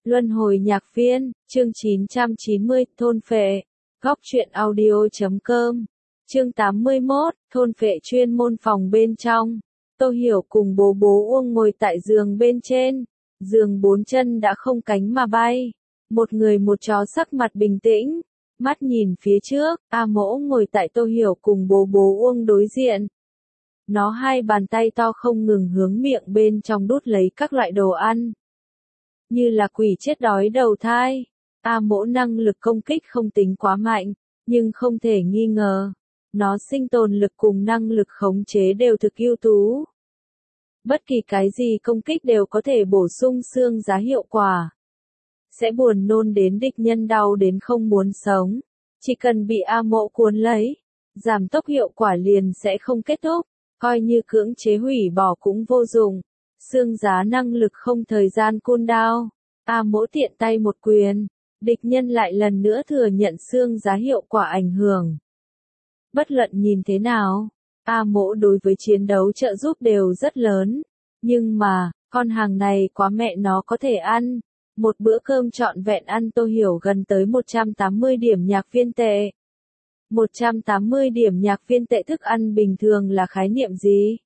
Luân hồi nhạc viên, chương 990, thôn phệ. Góc truyện audio.com. Chương 81, thôn phệ chuyên môn phòng bên trong. Tô Hiểu cùng bố Uông ngồi tại giường bên trên. Giường 4 chân đã không cánh mà bay. Một người một chó sắc mặt bình tĩnh. Mắt nhìn phía trước, A Mỗ ngồi tại Tô Hiểu cùng bố Uông đối diện. Nó hai bàn tay to không ngừng hướng miệng bên trong đút lấy các loại đồ ăn. Như là quỷ chết đói đầu thai. A Mỗ năng lực công kích không tính quá mạnh, nhưng không thể nghi ngờ. Nó sinh tồn lực cùng năng lực khống chế đều thực ưu tú. Bất kỳ cái gì công kích đều có thể bổ sung xương giá hiệu quả. Sẽ buồn nôn đến địch nhân đau đến không muốn sống. Chỉ cần bị A Mỗ cuốn lấy, giảm tốc hiệu quả liền sẽ không kết thúc. Coi như cưỡng chế hủy bỏ cũng vô dụng. Xương giá năng lực không thời gian cooldown. A Mỗ tiện tay một quyền. Địch nhân lại lần nữa thừa nhận xương giá hiệu quả ảnh hưởng. Bất luận nhìn thế nào, A Mỗ đối với chiến đấu trợ giúp đều rất lớn. Nhưng mà, con hàng này quá mẹ nó có thể ăn. Một bữa cơm trọn vẹn ăn Tô Hiểu gần tới 180 điểm nhạc viên tệ. 180 điểm nhạc viên tệ thức ăn bình thường là khái niệm gì?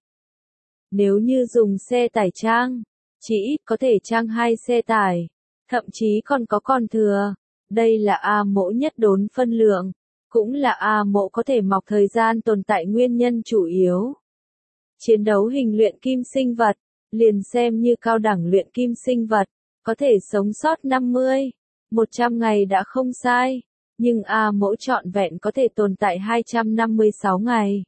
Nếu như dùng xe tải trang, chỉ ít có thể trang 2 xe tải, thậm chí còn có còn thừa. Đây là A Mỗ nhất đốn phân lượng, cũng là A Mỗ có thể mọc thời gian tồn tại nguyên nhân chủ yếu. Chiến đấu hình luyện kim sinh vật, liền xem như cao đẳng luyện kim sinh vật, có thể sống sót 50, 100 ngày đã không sai. Nhưng A Mỗ trọn vẹn có thể tồn tại 256 ngày.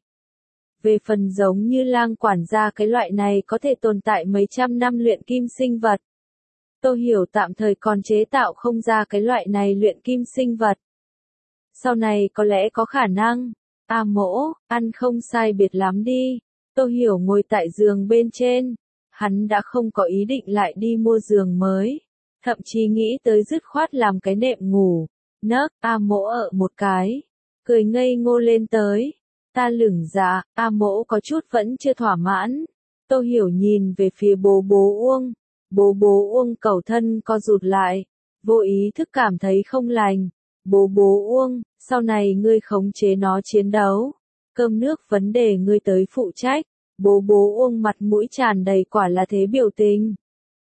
Về phần giống như lang quản gia cái loại này có thể tồn tại mấy trăm năm luyện kim sinh vật. Tô Hiểu tạm thời còn chế tạo không ra cái loại này luyện kim sinh vật. Sau này có lẽ có khả năng. A Mỗ, ăn không sai biệt lắm đi. Tô Hiểu ngồi tại giường bên trên. Hắn đã không có ý định lại đi mua giường mới. Thậm chí nghĩ tới dứt khoát làm cái nệm ngủ. Nấc, A Mỗ ở một cái. Cười ngây ngô lên tới. Ta lửng dạ, A Mỗ có chút vẫn chưa thỏa mãn. Tô Hiểu nhìn về phía bố Uông. Bố Uông cầu thân co rụt lại. Vô ý thức cảm thấy không lành. Bố Uông, sau này ngươi khống chế nó chiến đấu. Cơm nước vấn đề ngươi tới phụ trách. Bố Uông mặt mũi tràn đầy quả là thế biểu tình.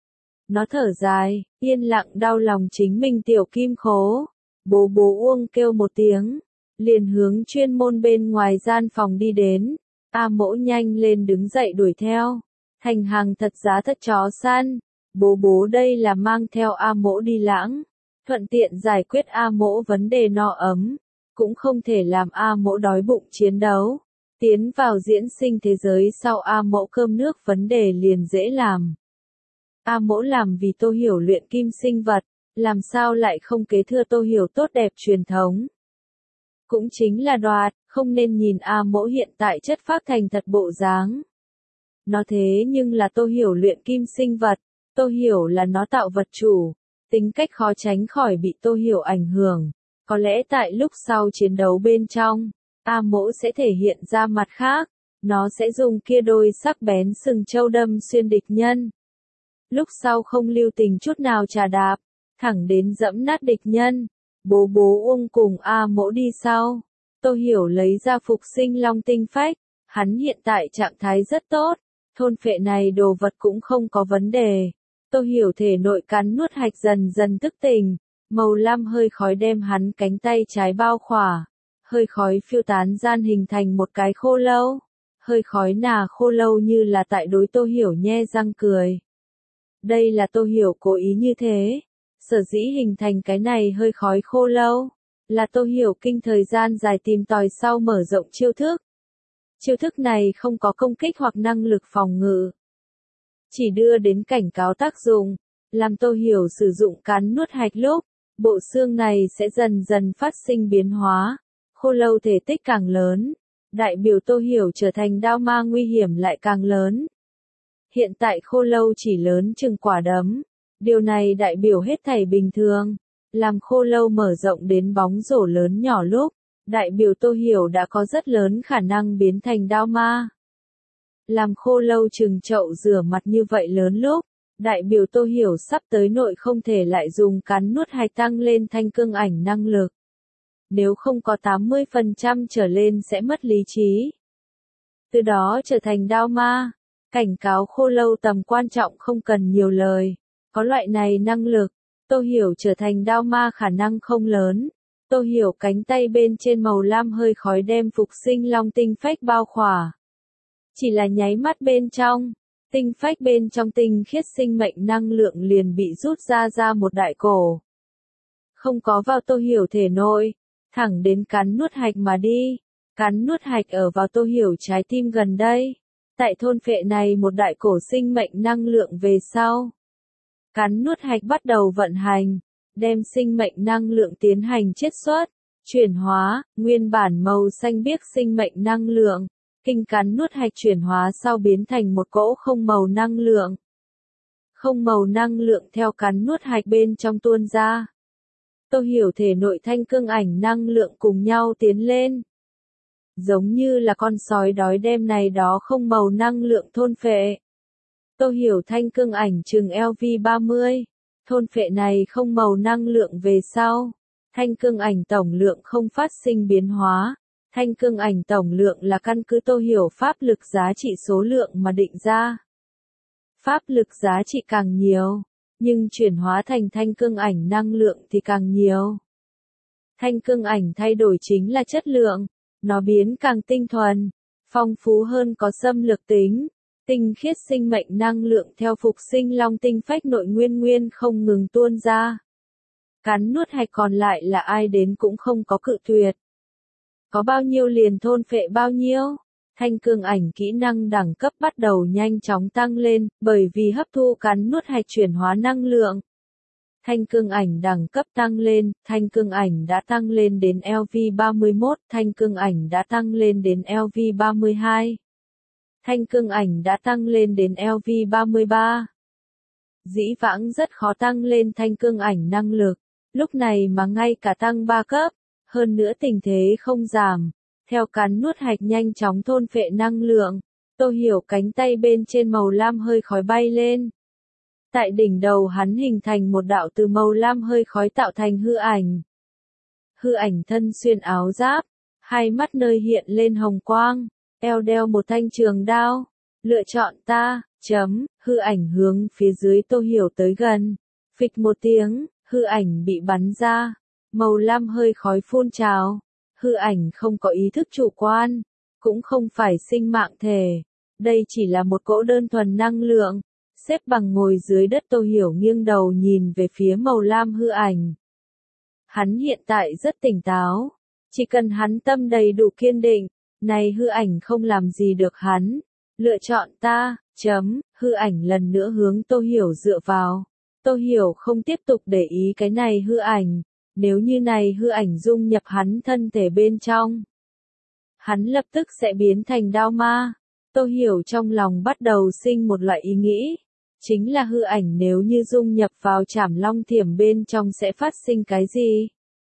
Nó thở dài, yên lặng đau lòng chính mình tiểu kim khố. Bố Uông kêu một tiếng, liền hướng chuyên môn bên ngoài gian phòng đi đến. A Mỗ nhanh lên đứng dậy đuổi theo. Thành hàng thật giá thật chó săn. Bố đây là mang theo A Mỗ đi lãng. Thuận tiện giải quyết A Mỗ vấn đề no ấm. Cũng không thể làm A Mỗ đói bụng chiến đấu. Tiến vào diễn sinh thế giới sau A Mỗ cơm nước vấn đề liền dễ làm. A Mỗ làm vì Tô Hiểu luyện kim sinh vật. Làm sao lại không kế thừa Tô Hiểu tốt đẹp truyền thống. Cũng chính là đoạt, không nên nhìn A Mỗ hiện tại chất phác thành thật bộ dáng. Nó thế nhưng là Tô Hiểu luyện kim sinh vật, Tô Hiểu là nó tạo vật chủ, tính cách khó tránh khỏi bị Tô Hiểu ảnh hưởng. Có lẽ tại lúc sau chiến đấu bên trong, A Mỗ sẽ thể hiện ra mặt khác, nó sẽ dùng kia đôi sắc bén sừng trâu đâm xuyên địch nhân. Lúc sau không lưu tình chút nào trà đạp, thẳng đến dẫm nát địch nhân. Bố Uông cùng A Mỗ đi sau. Tô Hiểu lấy ra phục sinh long tinh phách. Hắn hiện tại trạng thái rất tốt. Thôn phệ này đồ vật cũng không có vấn đề. Tô Hiểu thể nội cắn nuốt hạch dần dần thức tỉnh. Màu lam hơi khói đem hắn cánh tay trái bao khỏa. Hơi khói phiêu tán gian hình thành một cái khô lâu. Hơi khói nà khô lâu như là tại đối Tô Hiểu nhe răng cười. Đây là Tô Hiểu cố ý như thế. Sở dĩ hình thành cái này hơi khói khô lâu, là Tô Hiểu kinh thời gian dài tìm tòi sau mở rộng chiêu thức. Chiêu thức này không có công kích hoặc năng lực phòng ngự. Chỉ đưa đến cảnh cáo tác dụng, làm Tô Hiểu sử dụng cắn nuốt hạch lúc, bộ xương này sẽ dần dần phát sinh biến hóa. Khô lâu thể tích càng lớn, đại biểu Tô Hiểu trở thành đao ma nguy hiểm lại càng lớn. Hiện tại khô lâu chỉ lớn chừng quả đấm. Điều này đại biểu hết thảy bình thường. Làm khô lâu mở rộng đến bóng rổ lớn nhỏ lúc, đại biểu Tô Hiểu đã có rất lớn khả năng biến thành đao ma. Làm khô lâu chừng chậu rửa mặt như vậy lớn lúc, Đại biểu Tô Hiểu sắp tới nội không thể lại dùng cắn nuốt hạch tăng lên thanh cương ảnh năng lực. Nếu không có 80% trở lên sẽ mất lý trí. Từ đó trở thành đao ma. Cảnh cáo Khô Lâu tầm quan trọng không cần nhiều lời. Có loại này năng lực, Tô Hiểu trở thành đao ma khả năng không lớn. Tô Hiểu cánh tay bên trên màu lam hơi khói đem phục sinh long tinh phách bao khỏa. Chỉ là nháy mắt bên trong, tinh phách bên trong tinh khiết sinh mệnh năng lượng liền bị rút ra một đại cổ. Không có vào Tô Hiểu thể nội, thẳng đến cắn nuốt hạch mà đi. Cắn nuốt hạch ở vào Tô Hiểu trái tim gần đây. Tại thôn phệ này một đại cổ sinh mệnh năng lượng về sau. Cắn nuốt hạch bắt đầu vận hành, đem sinh mệnh năng lượng tiến hành chiết xuất, chuyển hóa, nguyên bản màu xanh biếc sinh mệnh năng lượng. Kinh cắn nuốt hạch chuyển hóa sau biến thành một cỗ không màu năng lượng. Không màu năng lượng theo cắn nuốt hạch bên trong tuôn ra. Tô Hiểu thể nội thanh cương ảnh năng lượng cùng nhau tiến lên. Giống như là con sói đói đem này đó không màu năng lượng thôn phệ. Tô Hiểu thanh cương ảnh chừng LV30. Thôn phệ này không màu năng lượng về sau. Thanh cương ảnh tổng lượng không phát sinh biến hóa. Thanh cương ảnh tổng lượng là căn cứ Tô Hiểu pháp lực giá trị số lượng mà định ra. Pháp lực giá trị càng nhiều, nhưng chuyển hóa thành thanh cương ảnh năng lượng thì càng nhiều. Thanh cương ảnh thay đổi chính là chất lượng, nó biến càng tinh thuần, phong phú hơn có xâm lược tính. Tinh khiết sinh mệnh năng lượng theo phục sinh long tinh phách nội nguyên không ngừng tuôn ra. Cắn nuốt hạch còn lại là ai đến cũng không có cự tuyệt. Có bao nhiêu liền thôn phệ bao nhiêu. Thanh cương ảnh kỹ năng đẳng cấp bắt đầu nhanh chóng tăng lên, bởi vì hấp thu cắn nuốt hạch chuyển hóa năng lượng. Thanh cương ảnh đẳng cấp tăng lên, thanh cương ảnh đã tăng lên đến LV31, thanh cương ảnh đã tăng lên đến LV32. Thanh cương ảnh đã tăng lên đến LV33. Dĩ vãng rất khó tăng lên thanh cương ảnh năng lực, lúc này mà ngay cả tăng 3 cấp, hơn nữa tình thế không giảm. Theo cắn nuốt hạch nhanh chóng thôn phệ năng lượng, Tô Hiểu cánh tay bên trên màu lam hơi khói bay lên. Tại đỉnh đầu hắn hình thành một đạo từ màu lam hơi khói tạo thành hư ảnh. Hư ảnh thân xuyên áo giáp, hai mắt nơi hiện lên hồng quang, eo đeo một thanh trường đao. Lựa chọn ta, hư ảnh hướng phía dưới Tô Hiểu tới gần. Phịch một tiếng, hư ảnh bị bắn ra, màu lam hơi khói phun trào. Hư ảnh không có ý thức chủ quan, cũng không phải sinh mạng thể. Đây chỉ là một cỗ đơn thuần năng lượng. Xếp bằng ngồi dưới đất Tô Hiểu nghiêng đầu nhìn về phía màu lam hư ảnh. Hắn hiện tại rất tỉnh táo. Chỉ cần hắn tâm đầy đủ kiên định, này hư ảnh không làm gì được hắn. Lựa chọn ta, hư ảnh lần nữa hướng Tô Hiểu dựa vào. Tô Hiểu không tiếp tục để ý cái này hư ảnh. Nếu như này hư ảnh dung nhập hắn thân thể bên trong, hắn lập tức sẽ biến thành đao ma. Tô Hiểu trong lòng bắt đầu sinh một loại ý nghĩ, chính là hư ảnh nếu như dung nhập vào Trảm Long Thiểm bên trong sẽ phát sinh cái gì?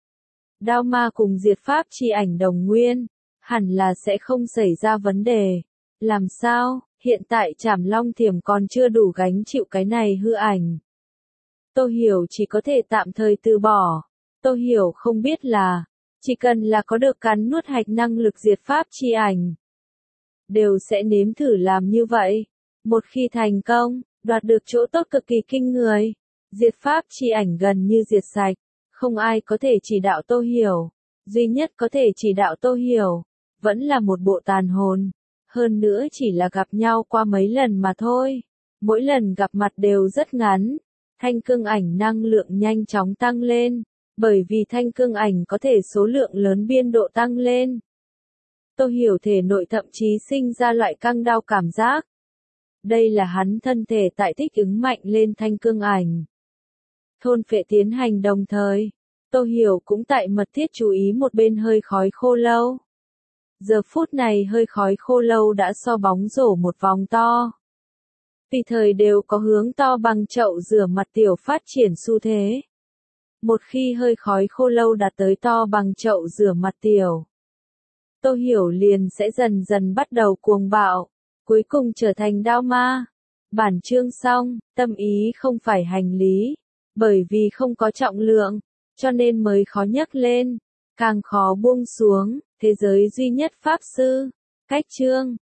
Đao ma cùng diệt pháp chi ảnh đồng nguyên, hẳn là sẽ không xảy ra vấn đề. Làm sao? Hiện tại Trảm Long Thiểm còn chưa đủ gánh chịu cái này hư ảnh. Tô Hiểu chỉ có thể tạm thời từ bỏ. Tô Hiểu không biết là, chỉ cần là có được cắn nuốt hạch năng lực diệt pháp chi ảnh, đều sẽ nếm thử làm như vậy. Một khi thành công, đoạt được chỗ tốt cực kỳ kinh người, diệt pháp chi ảnh gần như diệt sạch, không ai có thể chỉ đạo Tô Hiểu, duy nhất có thể chỉ đạo Tô Hiểu, vẫn là một bộ tàn hồn, hơn nữa chỉ là gặp nhau qua mấy lần mà thôi, mỗi lần gặp mặt đều rất ngắn, thanh cương ảnh năng lượng nhanh chóng tăng lên. Bởi vì thanh cương ảnh có thể số lượng lớn biên độ tăng lên. Tô Hiểu thể nội thậm chí sinh ra loại căng đau cảm giác. Đây là hắn thân thể tại thích ứng mạnh lên thanh cương ảnh. Thôn phệ tiến hành đồng thời, Tô Hiểu cũng tại mật thiết chú ý một bên hơi khói khô lâu. Giờ phút này hơi khói khô lâu đã so bóng rổ một vòng to. Tùy thời đều có hướng to bằng chậu rửa mặt tiểu phát triển xu thế. Một khi hơi khói khô lâu đạt tới to bằng chậu rửa mặt tiểu, Tô Hiểu liền sẽ dần dần bắt đầu cuồng bạo, cuối cùng trở thành đao ma. Bản chương xong, tâm ý không phải hành lý, bởi vì không có trọng lượng, cho nên mới khó nhấc lên, càng khó buông xuống, thế giới duy nhất pháp sư. Cách chương